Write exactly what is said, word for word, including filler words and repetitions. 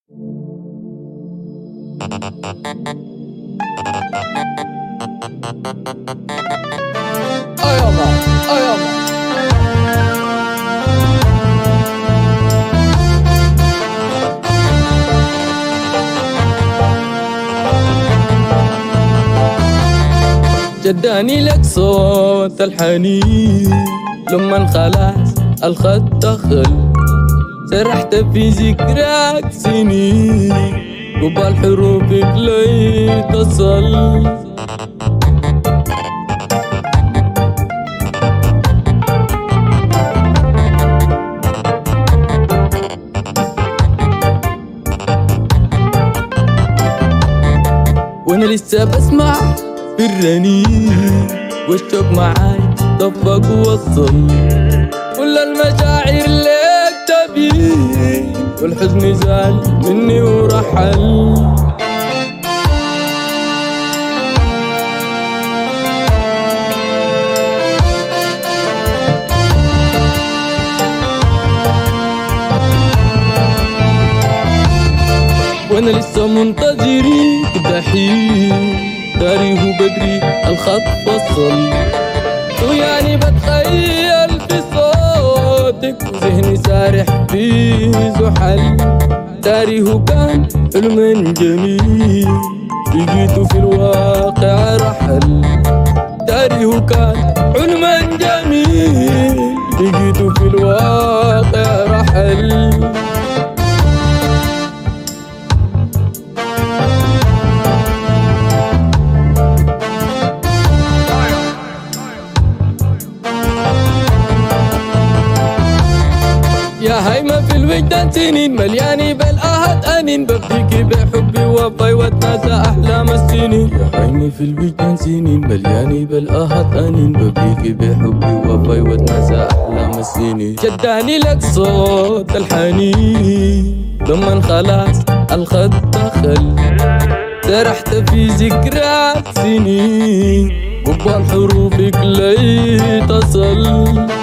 أيابا أيابا جداني لك صوت الحنين لما خلاص الخط دخل، سرحت في ذكراك سنين قبال حروفك لي تصل. وانا لسه بسمع في الرنين والشوق معاي طبق ووصل، كل المشاعر ليك تبين والحزن زال مني ورحل. وانا لسه منتظريك دحين داريه بدري الخط فصل، ويعني بتخيل في صوتك وذهني سارح في زحل. داريه كان حلم جميل لقيته في الواقع رحل. داريه كان حلم جميل لقيته في الواقع رحل. يا هيمة في الوجدان سنين ملياني بالآهات أنين، ببديكي بحبي وفاي واتناسى أحلام السنين. يا هيمة في الوجدان سنين ملياني بالآهات أنين، ببديكي بحبي وفاي واتناسى أحلام السنين. جداني لك صوت الحنين لما خلاص الخط دخل، سرحت في ذكريات سنين قبال حروفك لي تصل.